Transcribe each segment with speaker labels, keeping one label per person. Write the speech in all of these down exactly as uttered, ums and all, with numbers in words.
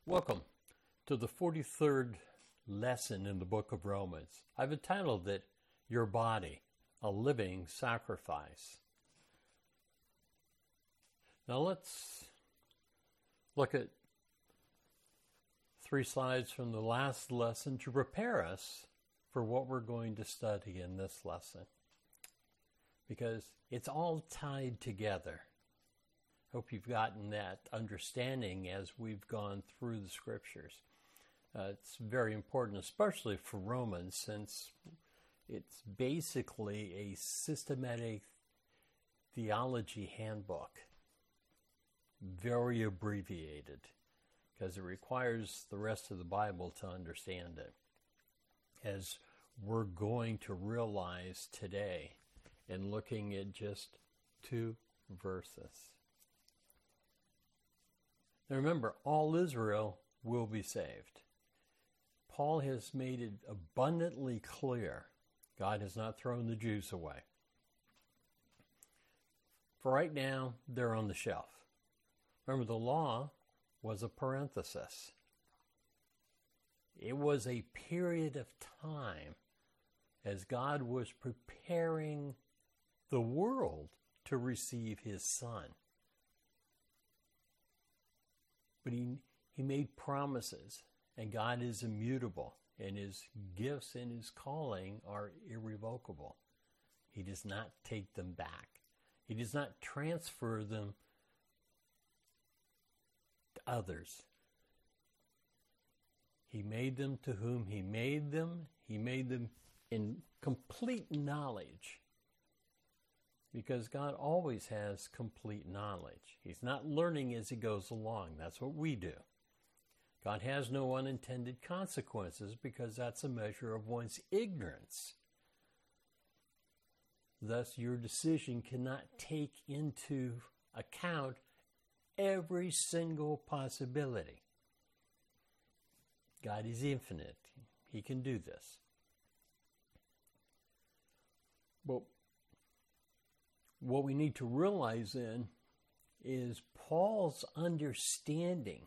Speaker 1: Welcome to the forty-third lesson in the book of Romans. I've entitled it, Your Body, a Living Sacrifice. Now let's look at three slides from the last lesson to prepare us for what we're going to study in this lesson, because it's all tied together. Hope you've gotten that understanding as we've gone through the scriptures. Uh, it's very important, especially for Romans, since it's basically a systematic theology handbook, very abbreviated, because it requires the rest of the Bible to understand it, as we're going to realize today in looking at just two verses. Now remember, all Israel will be saved. Paul has made it abundantly clear God has not thrown the Jews away. For right now, they're on the shelf. Remember, the law was a parenthesis. It was a period of time as God was preparing the world to receive his Son. But he, he made promises, and God is immutable, and his gifts and his calling are irrevocable. He does not take them back. He does not transfer them to others. He made them to whom he made them. He made them in complete knowledge, because God always has complete knowledge. He's not learning as he goes along. That's what we do. God has no unintended consequences, because that's a measure of one's ignorance. Thus, your decision cannot take into account every single possibility. God is infinite. He can do this. But what we need to realize then is Paul's understanding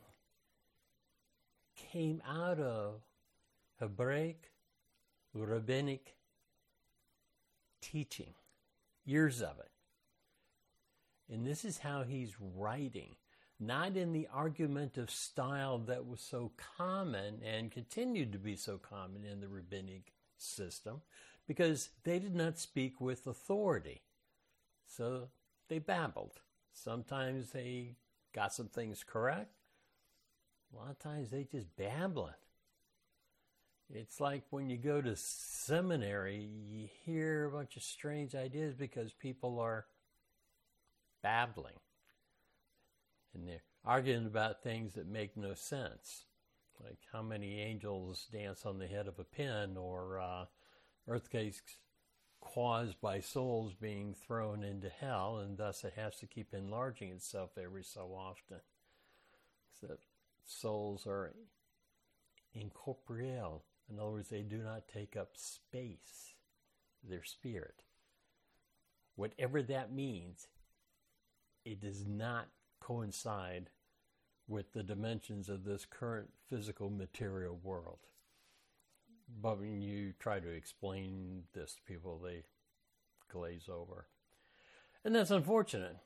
Speaker 1: came out of Hebraic, rabbinic teaching, years of it. And this is how he's writing, not in the argumentative style that was so common and continued to be so common in the rabbinic system, because they did not speak with authority. So they babbled. Sometimes they got some things correct. A lot of times they just babbling. It's like when you go to seminary, you hear a bunch of strange ideas because people are babbling. And they're arguing about things that make no sense. Like how many angels dance on the head of a pin, or uh, earthquakes caused by souls being thrown into hell, and thus it has to keep enlarging itself every so often. So souls are incorporeal. In other words, they do not take up space. They're spirit. Whatever that means, it does not coincide with the dimensions of this current physical material world. But when you try to explain this to people, they glaze over. And that's unfortunate,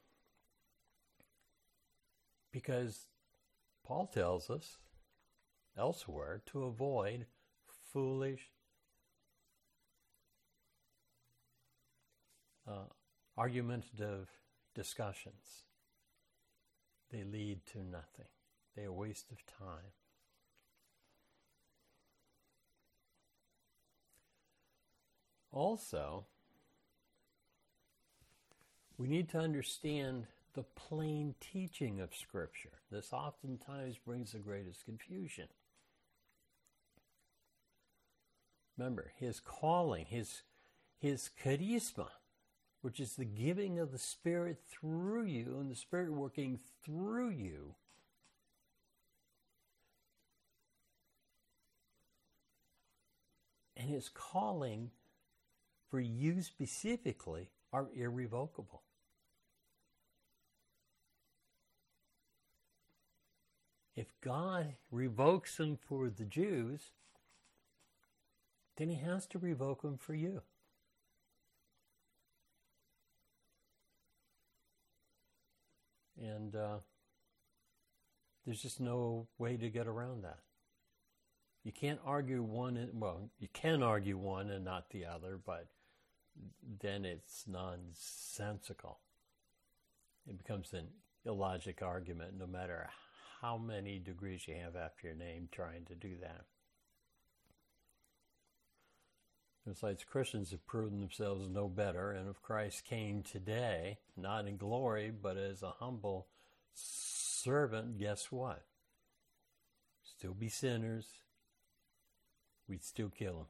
Speaker 1: because Paul tells us elsewhere to avoid foolish uh, argumentative discussions. They lead to nothing. They're a waste of time. Also, we need to understand the plain teaching of Scripture. This oftentimes brings the greatest confusion. Remember, his calling, his, his charisma, which is the giving of the Spirit through you, and the Spirit working through you, and his calling for you specifically are irrevocable. if God revokes them for the Jews, then he has to revoke them for you. And uh, there's just no way to get around that. You can't argue one, and, well, you can argue one and not the other, but then it's nonsensical. It becomes an illogic argument, no matter how many degrees you have after your name trying to do that. Besides, Christians have proven themselves no better, and if Christ came today, not in glory, but as a humble servant, guess what? Still be sinners. We'd still kill him.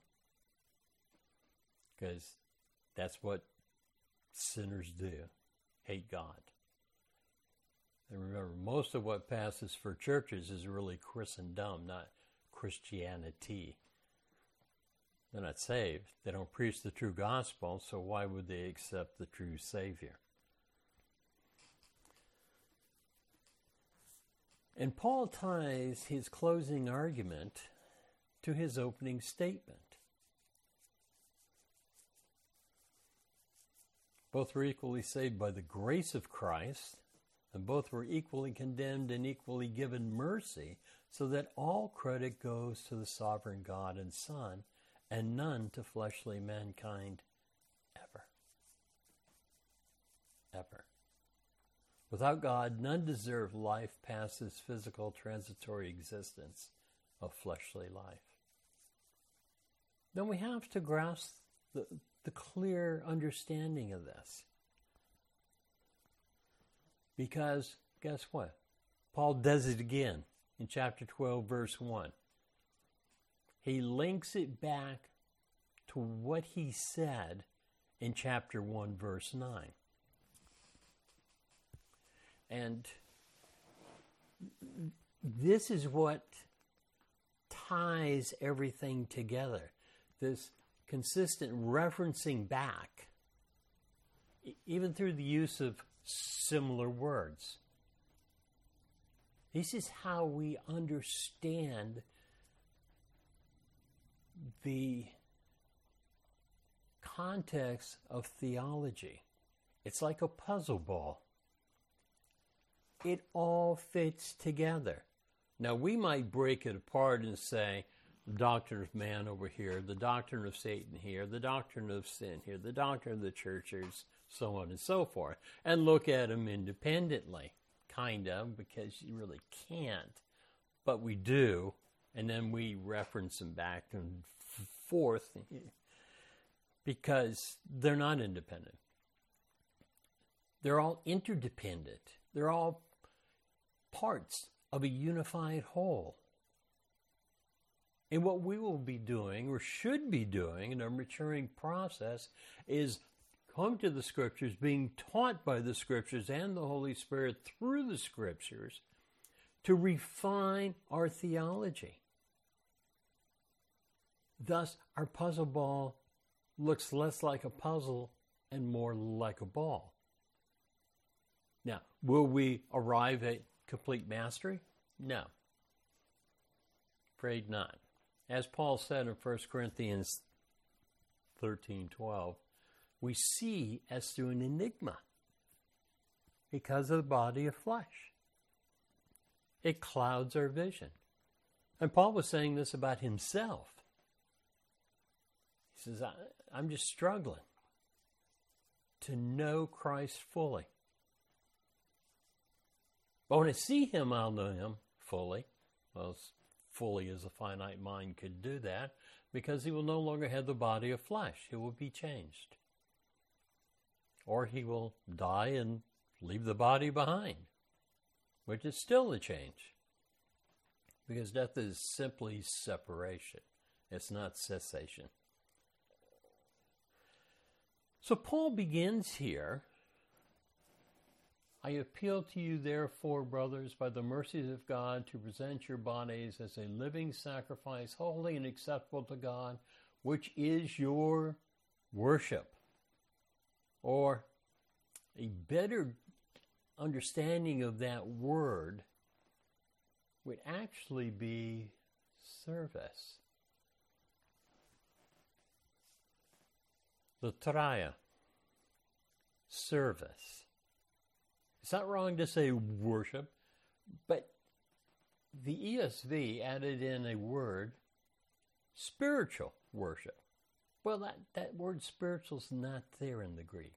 Speaker 1: Because that's what sinners do. Hate God. And remember, most of what passes for churches is really Christendom, not Christianity. They're not saved. They don't preach the true gospel, so why would they accept the true Savior? And Paul ties his closing argument to his opening statement. Both were equally saved by the grace of Christ, and both were equally condemned and equally given mercy, so that all credit goes to the sovereign God and Son, and none to fleshly mankind ever. Ever. Without God, none deserve life past this physical, transitory existence of fleshly life. Then we have to grasp the, the clear understanding of this. Because, guess what? Paul does it again in chapter twelve, verse one. He links it back to what he said in chapter one, verse nine. And this is what ties everything together. This consistent referencing back, even through the use of similar words. This is how we understand the context of theology. It's like a puzzle ball. It all fits together. Now, we might break it apart and say, the doctrine of man over here, the doctrine of Satan here, the doctrine of sin here, the doctrine of the churches, so on and so forth, and look at them independently, kind of, because you really can't, but we do, and then we reference them back and forth because they're not independent. They're all interdependent. They're all parts of a unified whole. And what we will be doing, or should be doing, in our maturing process is come to the Scriptures, being taught by the Scriptures and the Holy Spirit through the Scriptures to refine our theology. Thus, our puzzle ball looks less like a puzzle and more like a ball. Now, will we arrive at complete mastery? No. Afraid not. As Paul said in First Corinthians thirteen twelve, we see as through an enigma because of the body of flesh. It clouds our vision. And Paul was saying this about himself. He says, I'm just struggling to know Christ fully. But when I see him, I'll know him fully. Well, as fully as a finite mind could do that, because he will no longer have the body of flesh. He will be changed. Or he will die and leave the body behind, which is still a change. Because death is simply separation. It's not cessation. So Paul begins here. I appeal to you, therefore, brothers, by the mercies of God, to present your bodies as a living sacrifice, holy and acceptable to God, which is your worship. Or a better understanding of that word would actually be service. Latreia, service. It's not wrong to say worship, but the E S V added in a word, spiritual worship. Well, that, that word spiritual is not there in the Greek.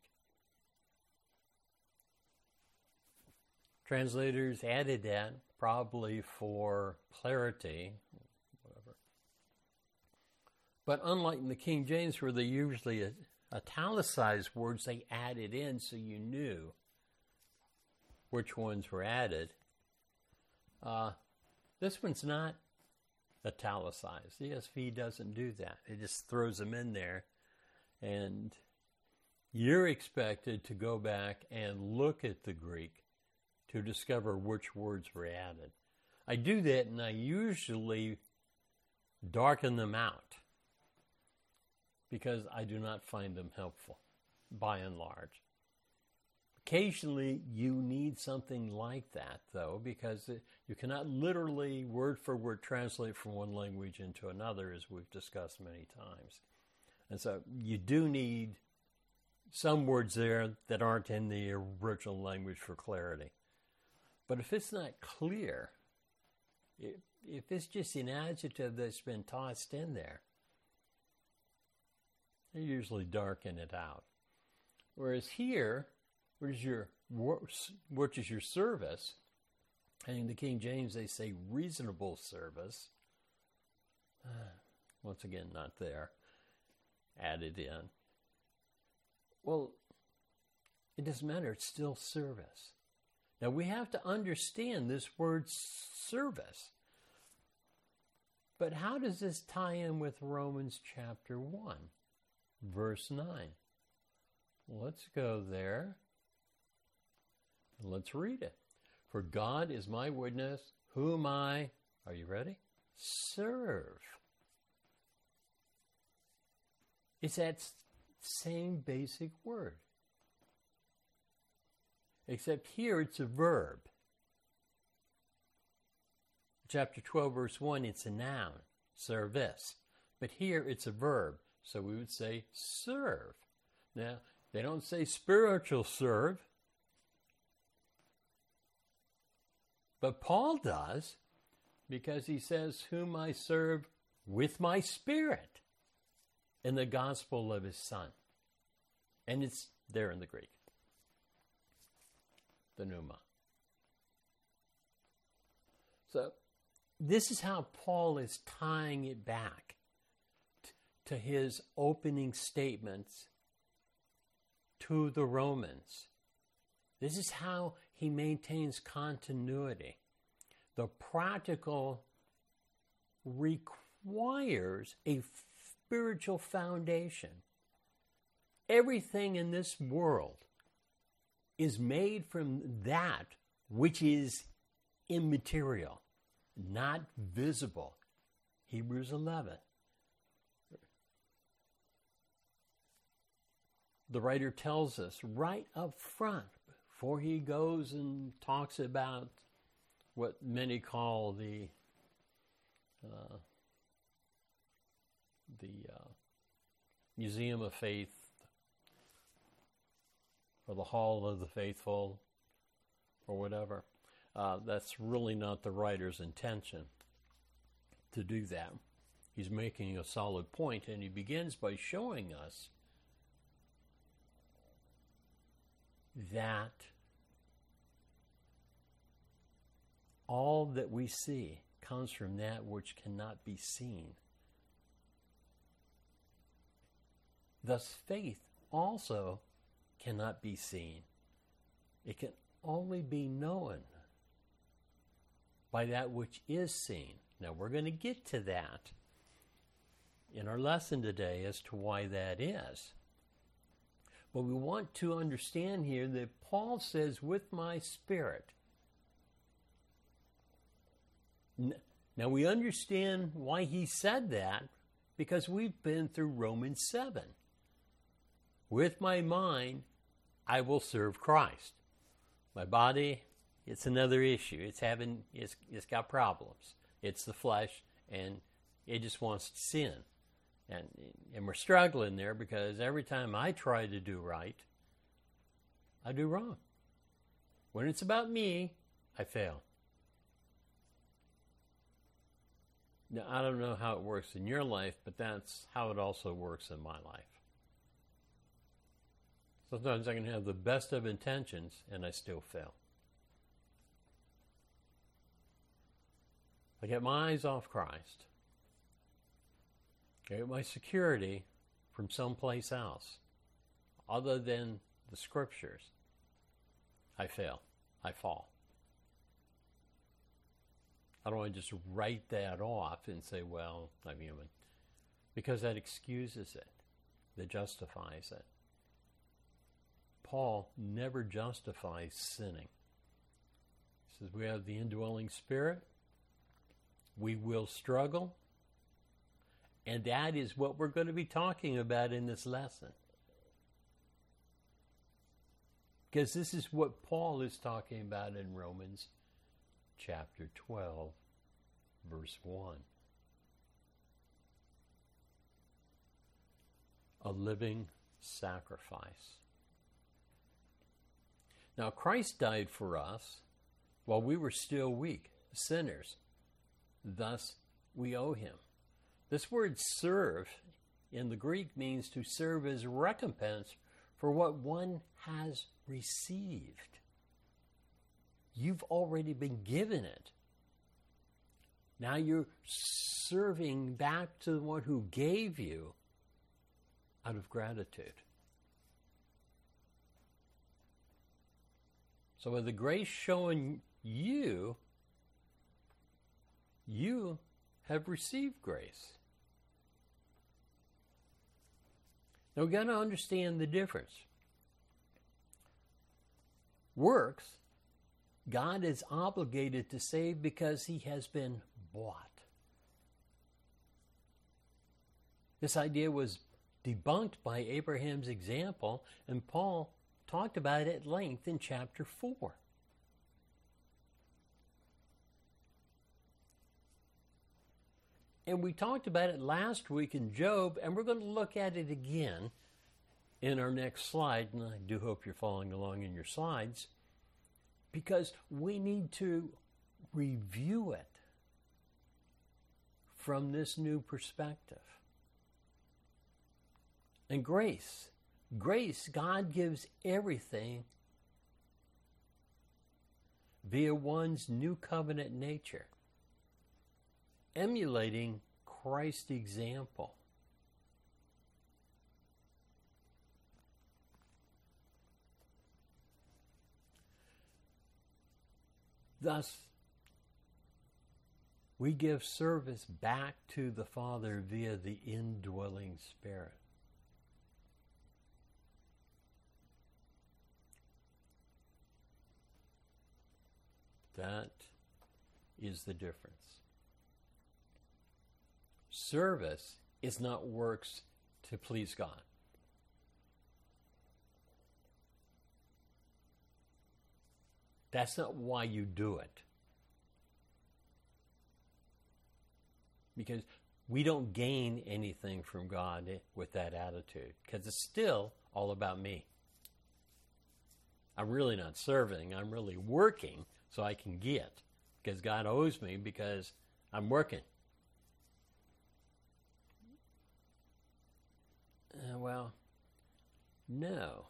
Speaker 1: Translators added that probably for clarity, whatever. But unlike in the King James, where they usually italicized words, they added in so you knew which ones were added. Uh, this one's not italicized. The E S V doesn't do that. It just throws them in there, and you're expected to go back and look at the Greek to discover which words were added. I do that, and I usually darken them out because I do not find them helpful, by and large. Occasionally, you need something like that, though, because you cannot literally, word for word, translate from one language into another, as we've discussed many times. And so you do need some words there that aren't in the original language for clarity. But if it's not clear, if, if it's just an adjective that's been tossed in there, they usually darken it out. Whereas here, what is your, what is your service? And in the King James, they say reasonable service. Once again, not there. Added in. Well, it doesn't matter. It's still service. Now, we have to understand this word service. But how does this tie in with Romans chapter one, verse nine? Let's go there. And let's read it. For God is my witness, whom I, are you ready? Serve. It's that same basic word. Except here it's a verb. Chapter twelve, verse one, it's a noun, service. But here it's a verb, so we would say serve. Now, they don't say spiritual serve, but Paul does, because he says, whom I serve with my spirit in the gospel of his Son. And it's there in the Greek. The pneuma. So this is how Paul is tying it back t- to his opening statements to the Romans. This is how he maintains continuity. The practical requires a spiritual foundation. Everything in this world is made from that which is immaterial, not visible. Hebrews eleven. The writer tells us right up front, before he goes and talks about what many call the uh, the uh, Museum of Faith, or the Hall of the Faithful, or whatever. Uh, that's really not the writer's intention to do that. He's making a solid point, and he begins by showing us that all that we see comes from that which cannot be seen. Thus, faith also cannot be seen. It can only be known by that which is seen. Now, we're going to get to that in our lesson today as to why that is. But we want to understand here that Paul says, with my spirit. Now, we understand why he said that because we've been through Romans seven. With my mind, I will serve Christ. My body, it's another issue. It's having, it's, it's got problems. It's the flesh, and it just wants to sin. And, and we're struggling there because every time I try to do right, I do wrong. When it's about me, I fail. Now, I don't know how it works in your life, but that's how it also works in my life. Sometimes I can have the best of intentions and I still fail. I get my eyes off Christ. I get my security from someplace else, other than the Scriptures. I fail. I fall. I don't want to just write that off and say, well, I'm human. Because that excuses it. That justifies it. Paul never justifies sinning. He says we have the indwelling Spirit. We will struggle. And that is what we're going to be talking about in this lesson. Because this is what Paul is talking about in Romans chapter twelve, verse one. A living sacrifice. Now, Christ died for us while we were still weak, sinners. Thus, we owe him. This word serve in the Greek means to serve as recompense for what one has received. You've already been given it. Now you're serving back to the one who gave you out of gratitude. So with the grace shown you, you have received grace. Now we've got to understand the difference. Works, God is obligated to save because he has been bought. This idea was debunked by Abraham's example, and Paul talked about it at length in chapter four. And we talked about it last week in Job, and we're going to look at it again in our next slide, and I do hope you're following along in your slides, because we need to review it from this new perspective. And grace, grace, God gives everything via one's new covenant nature, emulating Christ's example. Thus, we give service back to the Father via the indwelling Spirit. That is the difference. Service is not works to please God. That's not why you do it. Because we don't gain anything from God with that attitude. Because it's still all about me. I'm really not serving. I'm really working so I can get. Because God owes me because I'm working. Uh, well, no.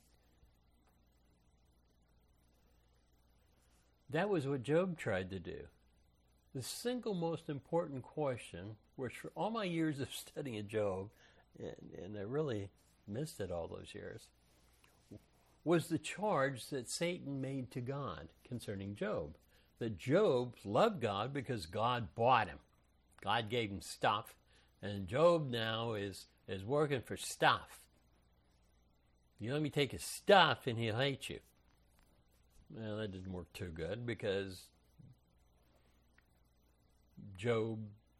Speaker 1: That was what Job tried to do. The single most important question, which for all my years of studying Job, and, and I really missed it all those years, was the charge that Satan made to God concerning Job. That Job loved God because God bought him. God gave him stuff, and Job now is, is working for stuff. You let me take his stuff and he'll hate you. Well, that didn't work too good because Job,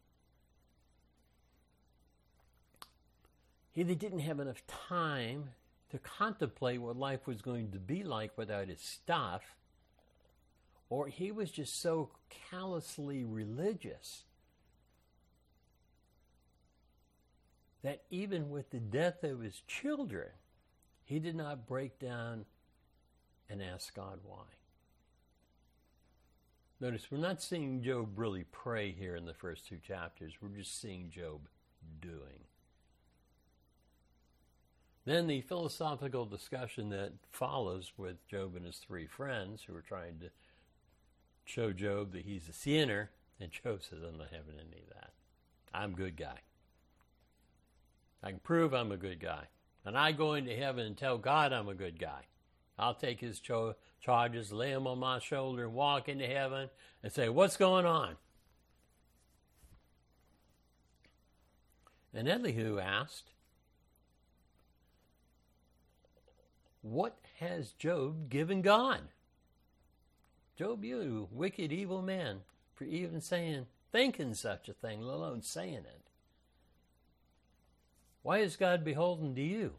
Speaker 1: he didn't have enough time to contemplate what life was going to be like without his stuff. or he was just so callously religious that even with the death of his children, he did not break down and ask God why. Notice, we're not seeing Job really pray here in the first two chapters. We're just seeing Job doing. Then the philosophical discussion that follows with Job and his three friends who are trying to show Job that he's a sinner, and Job says, I'm not having any of that. I'm a good guy. I can prove I'm a good guy. And I go into heaven and tell God I'm a good guy. I'll take his cho- charges, lay them on my shoulder, and walk into heaven and say, what's going on? And Elihu asked, what has Job given God? Job, you wicked, evil man, for even saying, thinking such a thing, let alone saying it. Why is God beholden to you?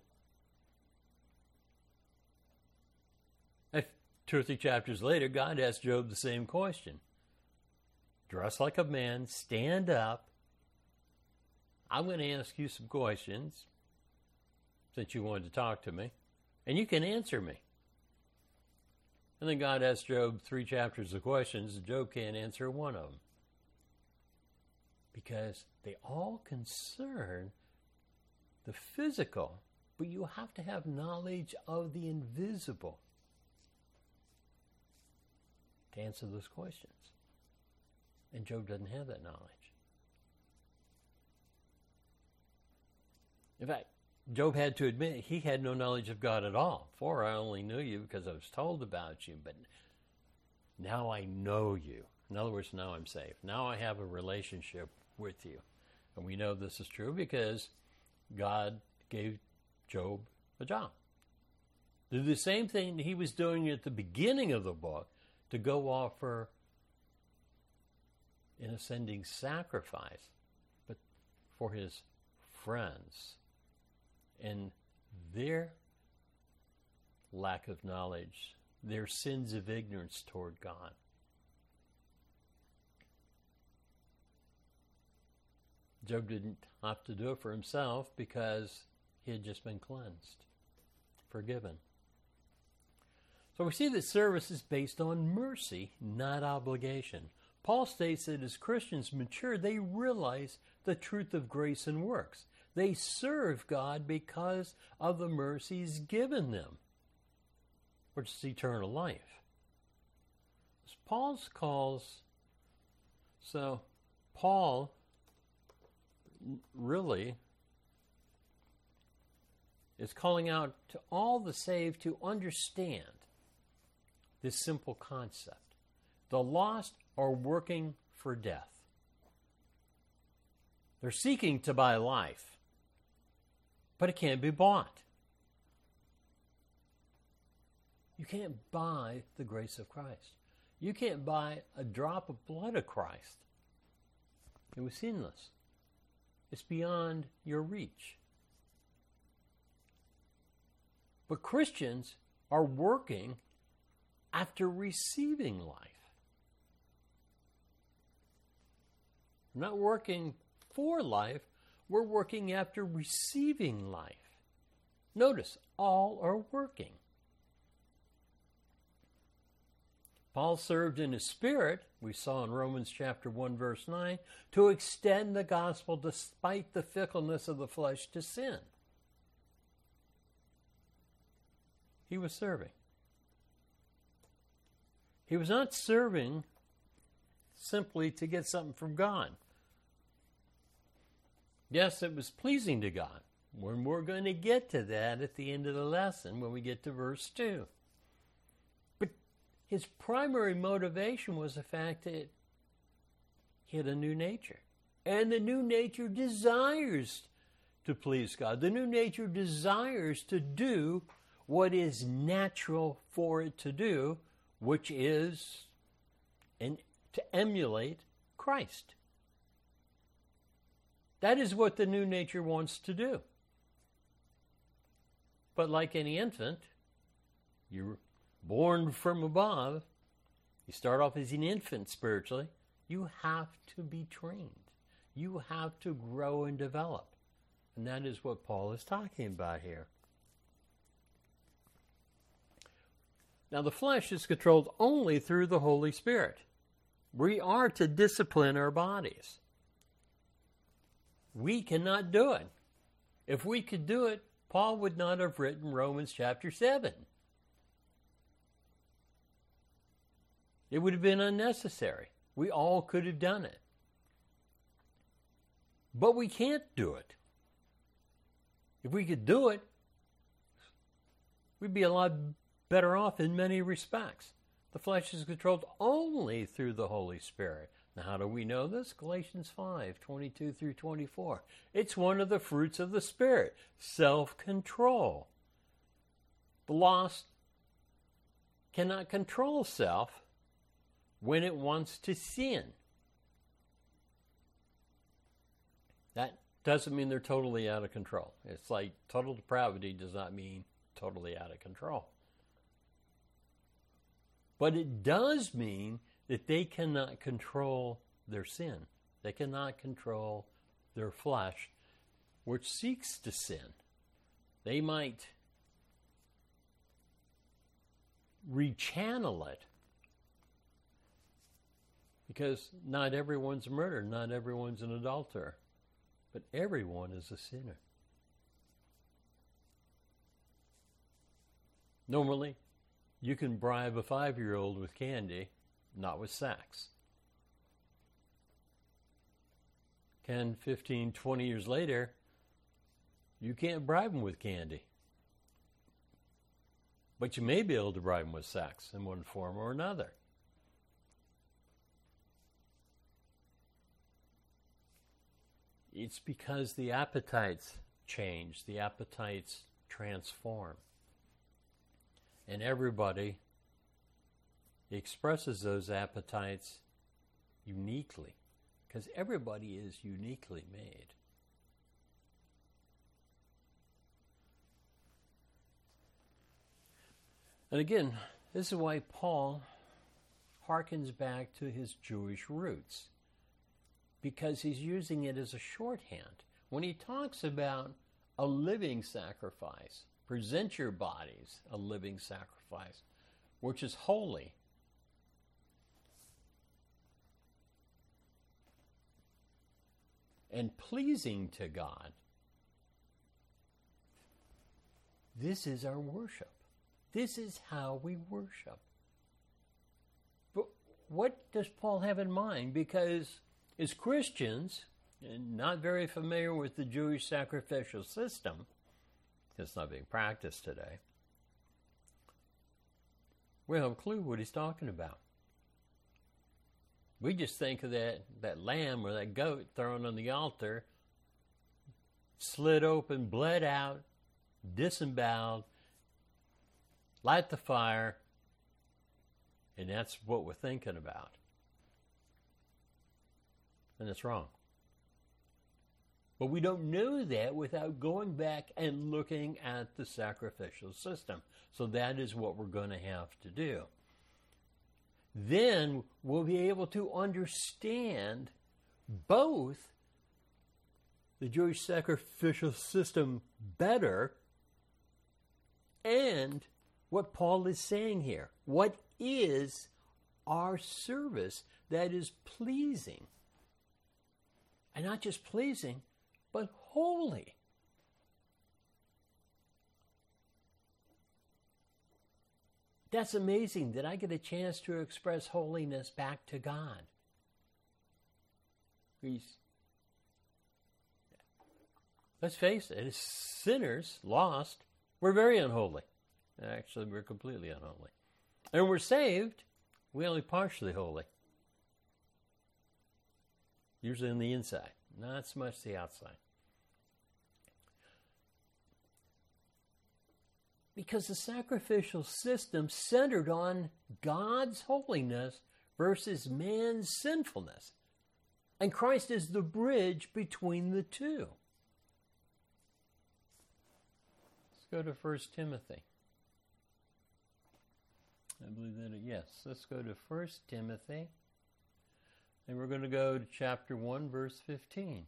Speaker 1: If two or three chapters later, God asked Job the same question. Dress like a man, stand up. I'm going to ask you some questions, since you wanted to talk to me, and you can answer me. And then God asked Job three chapters of questions, and Job can't answer one of them. Because they all concern the physical, but you have to have knowledge of the invisible to answer those questions. And Job doesn't have that knowledge. In fact, Job had to admit he had no knowledge of God at all. For I only knew you because I was told about you, but now I know you. In other words, now I'm saved. Now I have a relationship with you. And we know this is true because God gave Job a job. Do the same thing he was doing at the beginning of the book, to go offer an ascending sacrifice, but for his friends and their lack of knowledge, their sins of ignorance toward God. Job didn't have to do it for himself because he had just been cleansed, forgiven. So we see that service is based on mercy, not obligation. Paul states that as Christians mature, they realize the truth of grace and works. They serve God because of the mercies given them, which is eternal life. As Paul's calls, so Paul really is calling out to all the saved to understand this simple concept. The lost are working for death. They're seeking to buy life, but it can't be bought. You can't buy the grace of Christ. You can't buy a drop of blood of Christ. It was sinless. It's beyond your reach. But Christians are working after receiving life. We're not working for life, we're working after receiving life. Notice, all are working. Paul served in his spirit, we saw in Romans chapter one, verse nine, to extend the gospel despite the fickleness of the flesh to sin. He was serving. He was not serving simply to get something from God. Yes, it was pleasing to God. When we're going to get to that at the end of the lesson when we get to verse two. But his primary motivation was the fact that he had a new nature. And the new nature desires to please God. The new nature desires to do what is natural for it to do, which is and to emulate Christ. That is what the new nature wants to do. But like any infant, you're born from above. You start off as an infant spiritually. You have to be trained. You have to grow and develop. And that is what Paul is talking about here. Now, the flesh is controlled only through the Holy Spirit. We are to discipline our bodies. We cannot do it. If we could do it, Paul would not have written Romans chapter seven. It would have been unnecessary. We all could have done it. But we can't do it. If we could do it, we'd be a lot better off in many respects. The flesh is controlled only through the Holy Spirit. Now, how do we know this? Galatians five, twenty-two through twenty-four. It's one of the fruits of the Spirit, self-control. The lost cannot control self when it wants to sin. That doesn't mean they're totally out of control. It's like total depravity does not mean totally out of control. But it does mean that they cannot control their sin. They cannot control their flesh, which seeks to sin. They might rechannel it, because not everyone's a murderer, not everyone's an adulterer, but everyone is a sinner. Normally, you can bribe a five-year-old with candy, not with sex. ten, fifteen, twenty years later, you can't bribe them with candy. But you may be able to bribe them with sex in one form or another. It's because the appetites change, the appetites transform. And everybody expresses those appetites uniquely, because everybody is uniquely made. And again, this is why Paul harkens back to his Jewish roots, because he's using it as a shorthand. When he talks about a living sacrifice, present your bodies a living sacrifice, which is holy. And pleasing to God. This is our worship. This is how we worship. But what does Paul have in mind? Because as Christians, and not very familiar with the Jewish sacrificial system, it's not being practiced today, we don't have a clue what he's talking about. We just think of that, that lamb or that goat thrown on the altar, slit open, bled out, disemboweled, light the fire, and that's what we're thinking about. And it's wrong. But we don't know that without going back and looking at the sacrificial system. So that is what we're going to have to do. Then we'll be able to understand both the Jewish sacrificial system better and what Paul is saying here. What is our service that is pleasing? And not just pleasing, but holy. That's amazing that I get a chance to express holiness back to God. He's, let's face it, as sinners, lost, we're very unholy. Actually, we're completely unholy. And we're saved, we're only partially holy. Usually on the inside, not so much the outside. Because the sacrificial system centered on God's holiness versus man's sinfulness. And Christ is the bridge between the two. Let's go to First Timothy. I believe that, yes. Let's go to First Timothy. And we're going to go to chapter one, verse fifteen.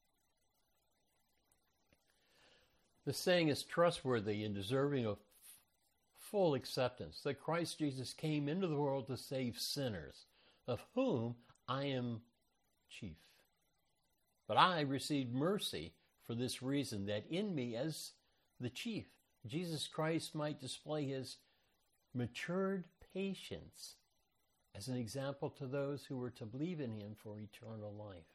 Speaker 1: The saying is trustworthy and deserving of full acceptance, that Christ Jesus came into the world to save sinners, of whom I am chief. But I received mercy for this reason, that in me as the chief, Jesus Christ might display his matured patience as an example to those who were to believe in him for eternal life.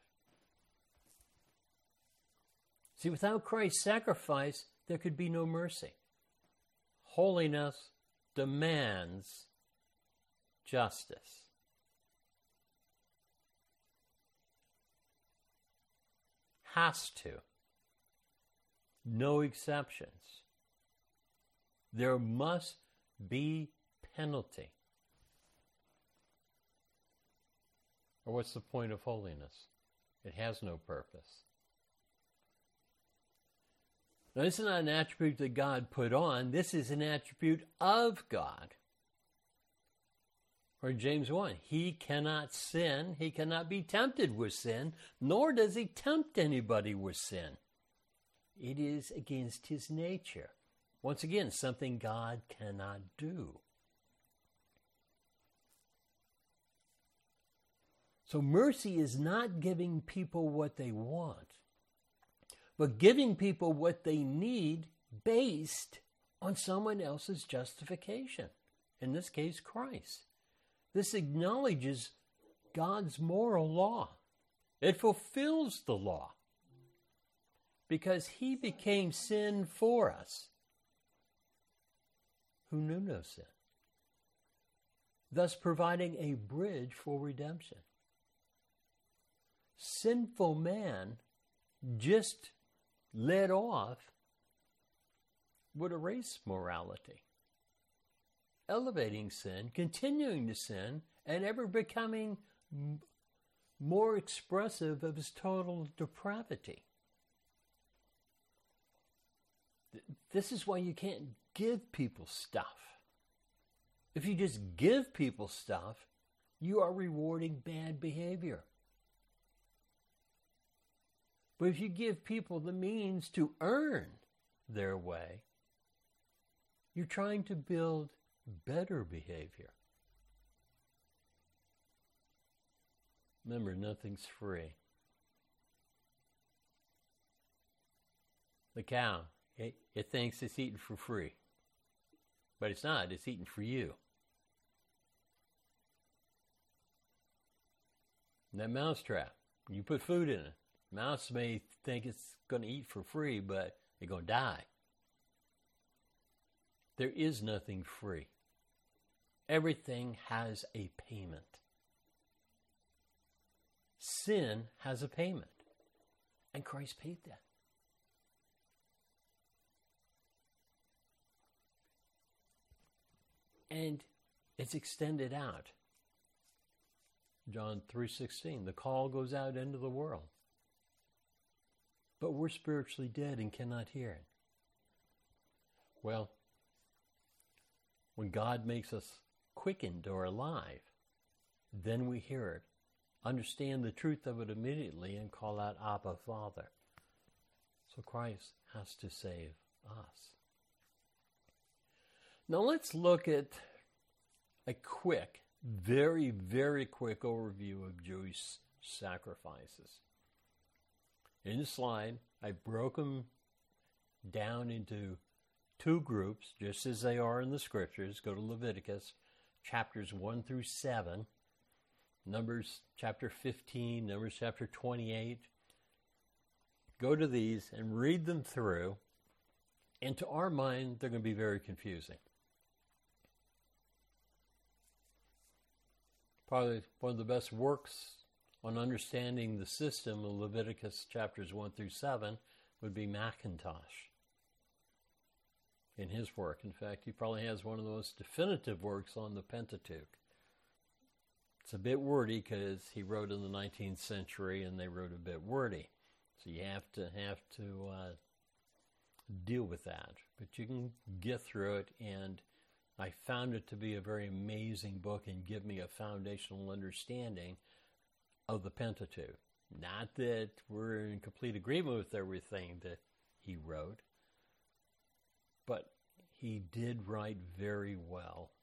Speaker 1: See, without Christ's sacrifice, there could be no mercy. Holiness demands justice. Has to. No exceptions. There must be penalty. Or what's the point of holiness? It has no purpose. Now, this is not an attribute that God put on. This is an attribute of God. Or in James one, he cannot sin. He cannot be tempted with sin, nor does he tempt anybody with sin. It is against his nature. Once again, something God cannot do. So mercy is not giving people what they want, but giving people what they need based on someone else's justification. In this case, Christ. This acknowledges God's moral law. It fulfills the law because he became sin for us who knew no sin, thus providing a bridge for redemption. Sinful man just led off would erase morality, elevating sin, continuing to sin, and ever becoming m- more expressive of his total depravity. Th- this is why you can't give people stuff. If you just give people stuff, you are rewarding bad behavior. But if you give people the means to earn their way, you're trying to build better behavior. Remember, nothing's free. The cow, it, it thinks it's eating for free. But it's not, it's eating for you. And that mousetrap, you put food in it. Mouse may think it's going to eat for free, but they're going to die. There is nothing free. Everything has a payment. Sin has a payment. And Christ paid that. And it's extended out. John three sixteen, the call goes out into the world. But we're spiritually dead and cannot hear it. Well, when God makes us quickened or alive, then we hear it, understand the truth of it immediately, and call out, Abba, Father. So Christ has to save us. Now let's look at a quick, very, very quick overview of Jewish sacrifices. In the slide, I broke them down into two groups, just as they are in the scriptures. Go to Leviticus, chapters one through seven, Numbers chapter fifteen, Numbers chapter twenty-eight. Go to these and read them through, and to our mind, they're going to be very confusing. Probably one of the best works on understanding the system of Leviticus chapters one through seven would be Macintosh. In his work, in fact, he probably has one of the most definitive works on the Pentateuch. It's a bit wordy because he wrote in the nineteenth century and they wrote a bit wordy. So you have to have to uh, deal with that. But you can get through it and I found it to be a very amazing book and give me a foundational understanding of the Pentateuch. Not that we're in complete agreement with everything that he wrote, but he did write very well.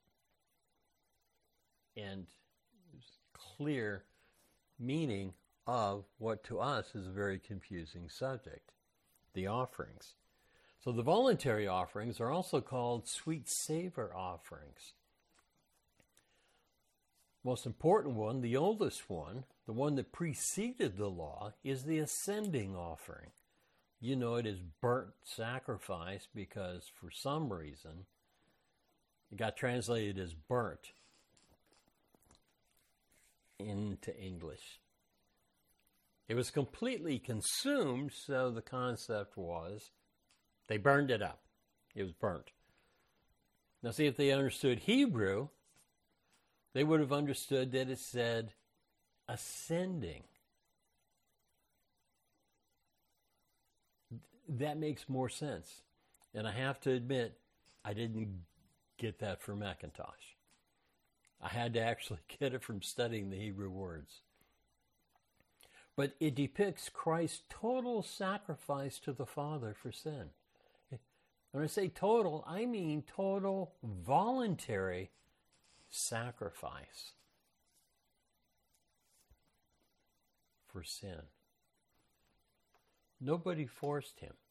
Speaker 1: And clear meaning of what to us is a very confusing subject, the offerings. So the voluntary offerings are also called sweet savor offerings. Most important one, the oldest one, the one that preceded the law, is the ascending offering. You know it is burnt sacrifice because for some reason it got translated as burnt into English. It was completely consumed, so the concept was they burned it up. It was burnt. Now see, if they understood Hebrew, they would have understood that it said ascending. That makes more sense. And I have to admit, I didn't get that from Macintosh. I had to actually get it from studying the Hebrew words. But it depicts Christ's total sacrifice to the Father for sin. When I say total, I mean total voluntary sacrifice for sin. Nobody forced him.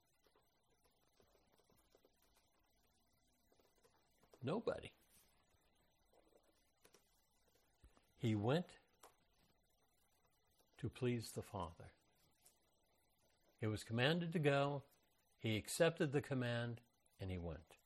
Speaker 1: Nobody. He went to please the Father. He was commanded to go. He accepted the command, and he went.